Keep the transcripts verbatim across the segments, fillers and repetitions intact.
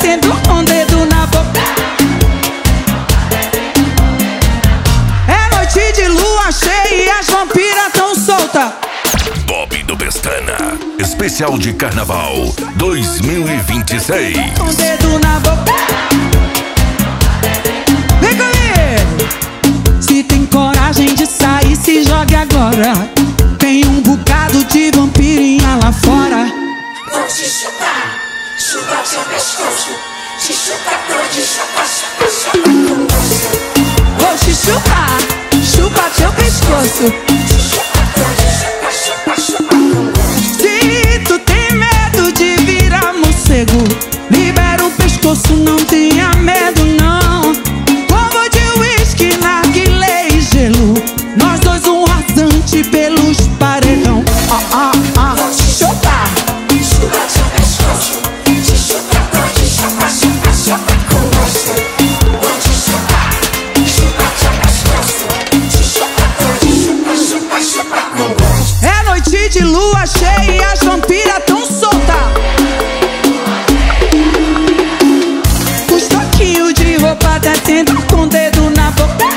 descendo com o dedo na boca. É noite de lua cheia e as vampiras tão soltas. Bob do Pestana, especial de Carnaval dois mil e vinte e seis. Com o dedo na boca. Vem comigo! Se tem coragem de sair, se jogue agora. Tem um bocado de vampirinha lá fora. Vou te chupar, chupar teu pescoço. Te chupar todo, chupa, chupa, chupa com gosto. Vou te chupar, chupa teu pescoço. Te chupar todo, chupa, chupa, chupa com gosto. Se tu tem medo de virar morcego, libera o pescoço, não tenha medo não. Combo de uísque, narguilé e gelo. Nós dois um rasante pelos paredão. Ah, ah, ah. Vou te chupar, chupa teu pescoço. Te chupar todo, chupa, chupa, chupa com gosto. Vou te chupar, chupa teu pescoço. Te chupar todo, chupa, chupa, chupa com gosto. É noite de lua cheia e as vampiras tão soltas. Os toquinhos de roupa descendo com o dedo na boca.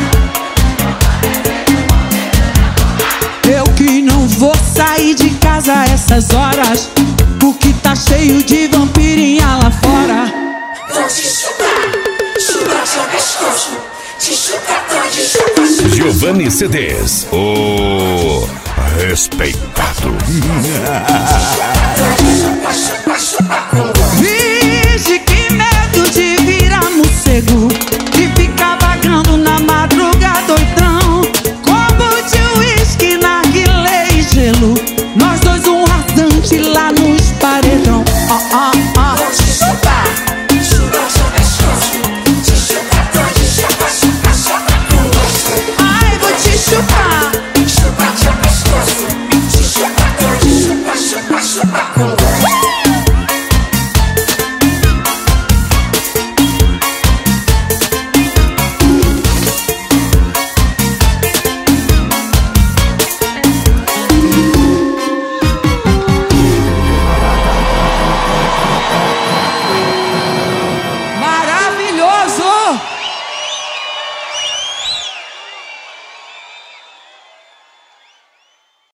Eu que não vou sair de casa a essas horas, porque tá cheio de vampirinha lá fora. Vou te chupar, chupa teu pescoço. Te chupar todo, chupa, chupa. Giovanni C Ds, o respeitado. Chupa, chupa, chupa com gosto. Vixe, que medo de virar morcego e ficar vagando na madrugada doidão. Combo de uísque, narguilé e gelo. Nós dois um rasante lá nos paredão. Ah, ah, ah. Vou te chupar, chupa teu pescoço. Te chupar todo, chupa, chupa, chupa com gosto. Ai, vou te chupar. Chupa teu pescoço. Te chupar todo, chupa, chupa, chupa com gosto.